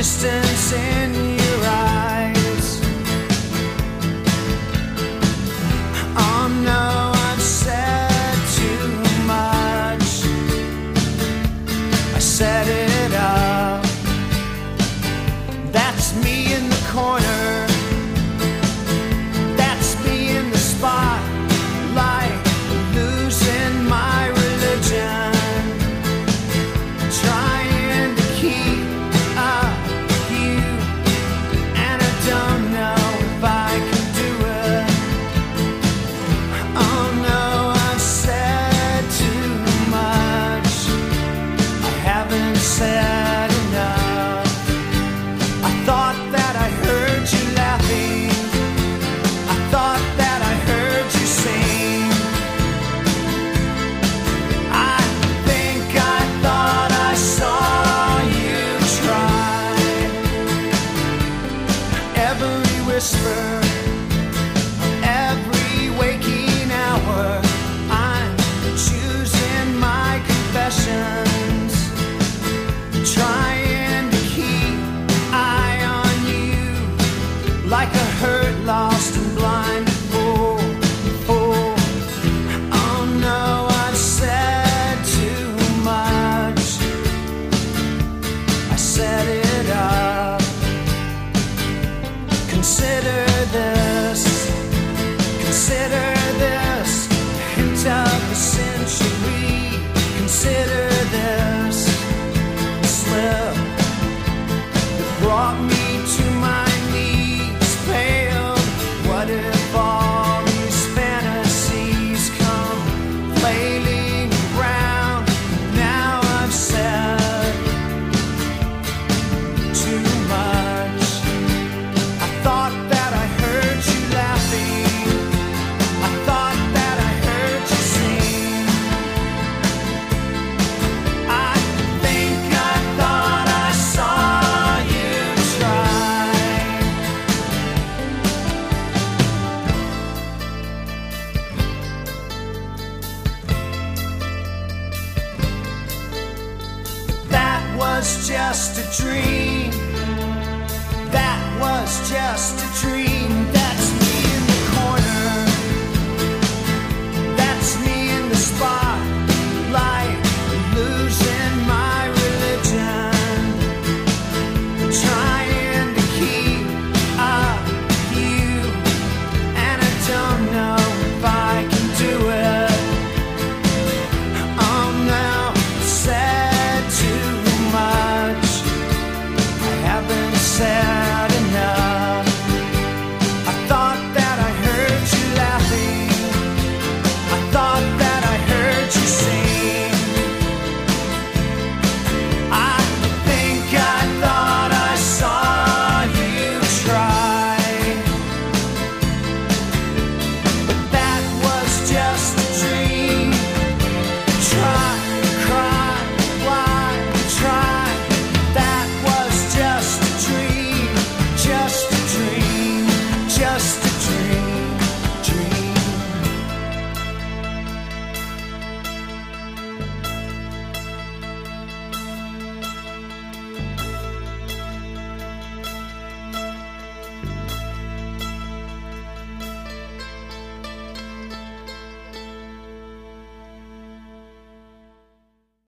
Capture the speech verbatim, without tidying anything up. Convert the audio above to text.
distance in your eyes. Oh no, I've said too much. I set it up. That's me in the corner. That's me in the spotlight, losing my religion, trying to keep up with you, and I don't know if I can do it. Oh no, I've said too much. I haven't said enough. I thought that I heard you laughing. I thought that I heard you sing. I think I thought I saw you try. Every whisper